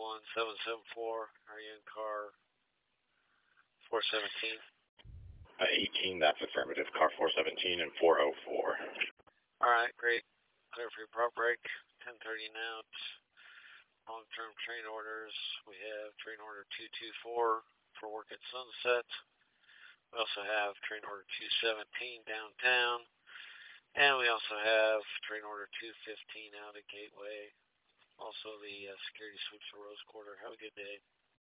774. Are you in car 417? 18, that's affirmative. Car 417 and 404. Alright, great. Clear for your prop break. 10:30 now. Long-term train orders. We have train order 224 for work at Sunset. We also have train order 217 downtown. And we also have train order 215 out at Gateway. Also the security sweeps for Rose Quarter. Have a good day.